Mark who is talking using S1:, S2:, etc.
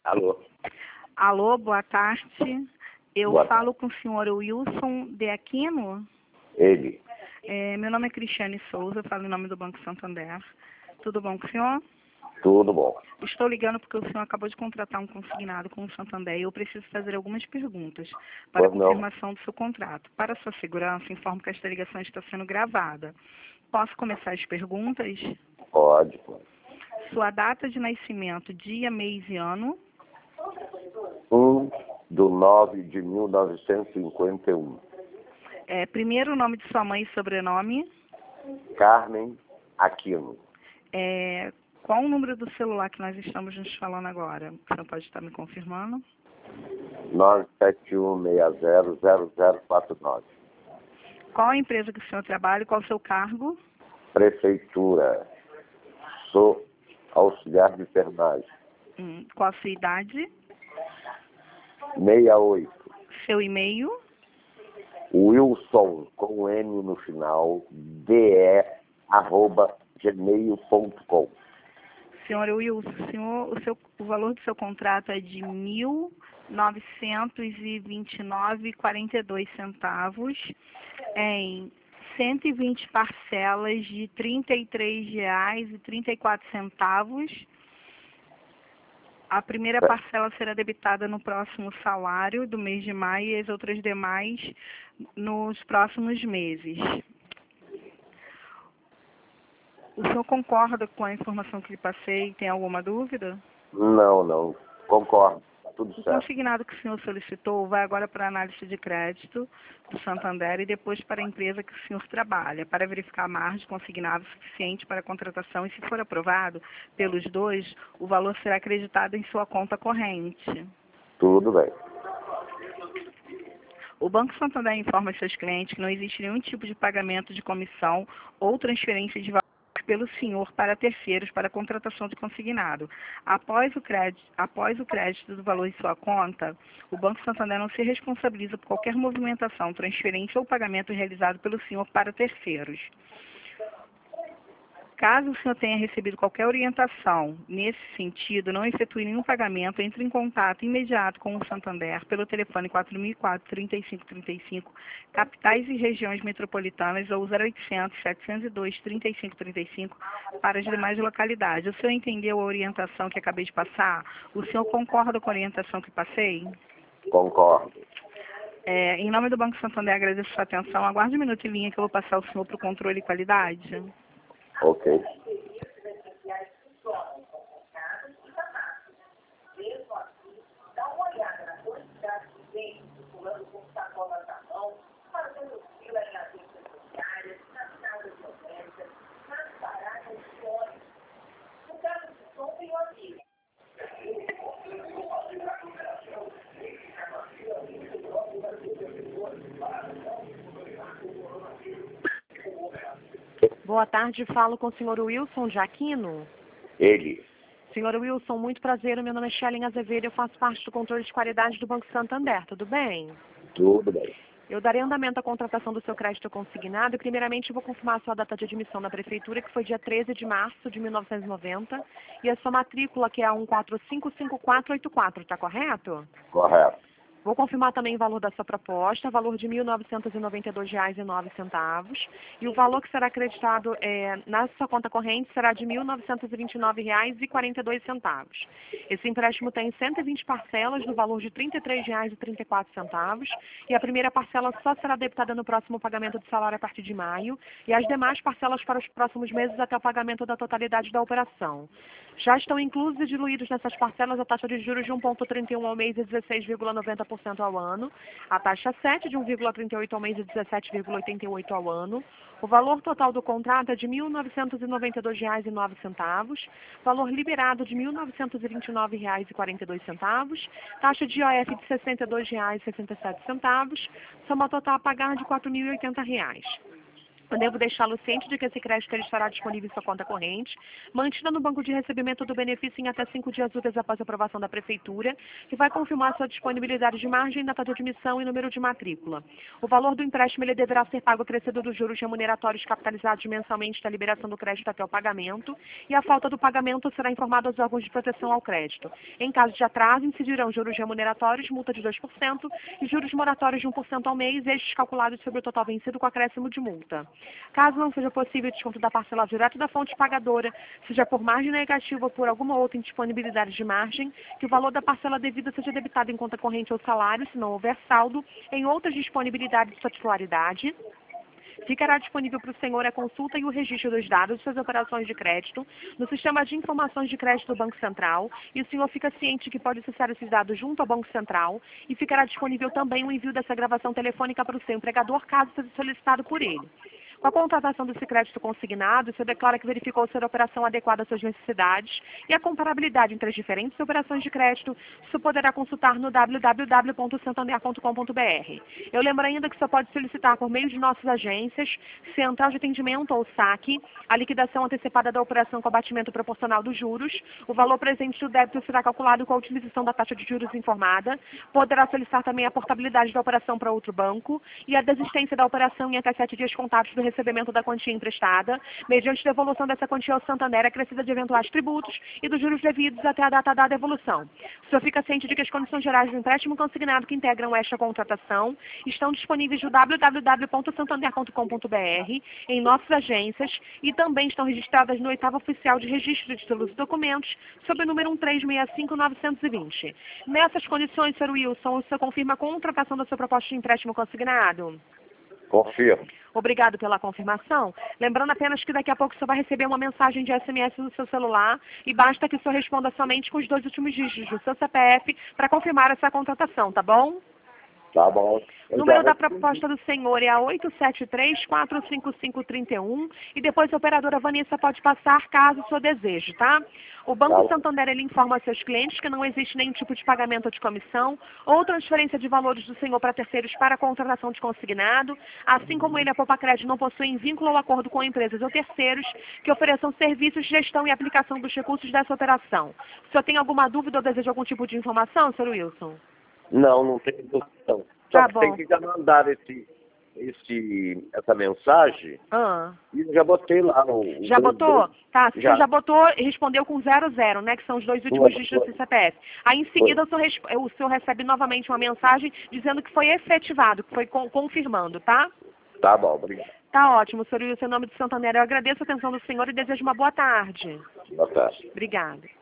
S1: Alô?
S2: Alô, boa tarde. Eu
S1: Boa
S2: falo com o senhor Wilson de Aquino.
S1: Ele.
S2: Meu nome é Cristiane Souza, falo em nome do Banco Santander. Tudo bom com o senhor?
S1: Tudo bom.
S2: Estou ligando porque o senhor acabou de contratar um consignado com o Santander e eu preciso fazer algumas perguntas para
S1: Pois não.
S2: confirmação do seu contrato. Para sua segurança, informo que esta ligação está sendo gravada. Posso começar as perguntas?
S1: Pode.
S2: Sua data de nascimento, dia, mês e ano.
S1: 1/9/1951.
S2: Primeiro nome de sua mãe e sobrenome.
S1: Carmen Aquino.
S2: Qual o número do celular que nós estamos nos falando agora? O senhor pode estar me confirmando?
S1: 971600049.
S2: Qual a empresa que o senhor trabalha e qual o seu cargo?
S1: Prefeitura. Sou auxiliar de enfermagem.
S2: Qual a sua idade?
S1: 68.
S2: Seu e-mail?
S1: Wilson, com N no final, de@gmail.com.
S2: Senhor Wilson, o valor do seu contrato é de R$ 1.929,42 em 120 parcelas de R$ 33,34. A primeira parcela será debitada no próximo salário do mês de maio e as outras demais nos próximos meses. O senhor concorda com a informação que lhe passei? Tem alguma dúvida?
S1: Não. Concordo. Tudo
S2: O
S1: certo.
S2: consignado que o senhor solicitou vai agora para a análise de crédito do Santander e depois para a empresa que o senhor trabalha, para verificar a margem consignada suficiente para a contratação e, se for aprovado pelos dois, o valor será acreditado em sua conta corrente.
S1: Tudo bem.
S2: O Banco Santander informa seus clientes que não existe nenhum tipo de pagamento de comissão ou transferência de valor pelo senhor para terceiros para a contratação de consignado. Após o crédito do valor em sua conta, o Banco Santander não se responsabiliza por qualquer movimentação, transferência ou pagamento realizado pelo senhor para terceiros. Caso o senhor tenha recebido qualquer orientação nesse sentido, não efetue nenhum pagamento, entre em contato imediato com o Santander pelo telefone 4004-3535, capitais e regiões metropolitanas, ou 0800-702-3535 para as demais localidades. O senhor entendeu a orientação que acabei de passar? O senhor concorda com a orientação que passei?
S1: Concordo.
S2: Em nome do Banco Santander, agradeço a sua atenção. Aguarde um minuto em linha que eu vou passar o senhor para o controle de qualidade.
S1: Ok.
S3: Boa tarde, falo com o senhor Wilson de Aquino.
S1: Ele.
S3: Senhor Wilson, muito prazer, meu nome é Shelly Azevedo, eu faço parte do controle de qualidade do Banco Santander, tudo bem?
S1: Tudo bem.
S3: Eu darei andamento à contratação do seu crédito consignado e primeiramente vou confirmar a sua data de admissão na Prefeitura, que foi dia 13 de março de 1990, e a sua matrícula, que é a 1455484, está correto?
S1: Correto.
S3: Vou confirmar também o valor da sua proposta, valor de R$ 1.992,09, e o valor que será acreditado na sua conta corrente será de R$ 1.929,42. Esse empréstimo tem 120 parcelas no valor de R$ 33,34, e a primeira parcela só será debitada no próximo pagamento de salário a partir de maio, e as demais parcelas para os próximos meses até o pagamento da totalidade da operação. Já estão inclusos e diluídos nessas parcelas a taxa de juros de 1,31 ao mês e 16,90% ao ano, a taxa 7 de 1,38 ao mês e 17,88 ao ano. O valor total do contrato é de R$ 1.992,09, valor liberado de R$ 1.929,42, taxa de IOF de R$ 62,67, soma total a pagar de R$ 4.080. Eu devo deixá-lo ciente de que esse crédito ele estará disponível em sua conta corrente, mantida no banco de recebimento do benefício em até 5 dias úteis após a aprovação da Prefeitura, que vai confirmar sua disponibilidade de margem, data de admissão e número de matrícula. O valor do empréstimo ele deverá ser pago acrescido dos juros remuneratórios capitalizados mensalmente da liberação do crédito até o pagamento, e a falta do pagamento será informada aos órgãos de proteção ao crédito. Em caso de atraso, incidirão juros remuneratórios, multa de 2% e juros moratórios de 1% ao mês, estes calculados sobre o total vencido com acréscimo de multa. Caso não seja possível o desconto da parcela direto da fonte pagadora, seja por margem negativa ou por alguma outra indisponibilidade de margem, que o valor da parcela devida seja debitado em conta corrente ou salário, se não houver saldo, em outras disponibilidades de sua titularidade. Ficará disponível para o senhor a consulta e o registro dos dados de suas operações de crédito no sistema de informações de crédito do Banco Central, e o senhor fica ciente que pode acessar esses dados junto ao Banco Central, e ficará disponível também o envio dessa gravação telefônica para o seu empregador, caso seja solicitado por ele. Com a contratação desse crédito consignado, o senhor declara que verificou ser a operação adequada às suas necessidades e a comparabilidade entre as diferentes operações de crédito, o senhor poderá consultar no www.santander.com.br. Eu lembro ainda que o senhor pode solicitar por meio de nossas agências, Central de Atendimento ou SAC, a liquidação antecipada da operação com abatimento proporcional dos juros. O valor presente do débito será calculado com a utilização da taxa de juros informada. Poderá solicitar também a portabilidade da operação para outro banco e a desistência da operação em até 7 dias contados do recebimento da quantia emprestada, mediante devolução dessa quantia ao Santander acrescida de eventuais tributos e dos juros devidos até a data da devolução. O senhor fica ciente de que as condições gerais do empréstimo consignado que integram esta contratação estão disponíveis no www.santander.com.br, em nossas agências, e também estão registradas no 8º Oficial de Registro de Títulos e Documentos, sob o número 1365920. Nessas condições, Sr. Wilson, o senhor confirma a contratação da sua proposta de empréstimo consignado?
S1: Confirmo.
S3: Obrigado pela confirmação. Lembrando apenas que daqui a pouco o senhor vai receber uma mensagem de SMS no seu celular e basta que o senhor responda somente com os 2 últimos dígitos do seu CPF para confirmar essa contratação, tá bom?
S1: Tá bom.
S3: O número da proposta do senhor é a 873-455-31 e depois a operadora Vanessa pode passar caso o senhor deseje, tá? O Banco Santander ele informa a seus clientes que não existe nenhum tipo de pagamento de comissão ou transferência de valores do senhor para terceiros para a contratação de consignado, assim como ele, a Poupa-Crédito, não possui vínculo ou acordo com empresas ou terceiros que ofereçam serviços, gestão e aplicação dos recursos dessa operação. O senhor tem alguma dúvida ou deseja algum tipo de informação, Sr. Wilson?
S1: Não, não tem discussão.
S3: Tá
S1: Só que
S3: bom.
S1: tem que já mandar essa mensagem e já botei lá.
S3: Já botou? Tá, você
S1: Já.
S3: já botou e respondeu com 00, né? Que são os 2 últimos dígitos do CPF. Aí em seguida o senhor recebe novamente uma mensagem dizendo que foi efetivado, que foi confirmando, tá?
S1: Tá bom, obrigado.
S3: Tá ótimo, senhor Wilson, em nome do Santander. Eu agradeço a atenção do senhor e desejo uma boa tarde.
S1: Boa tarde.
S3: Obrigada.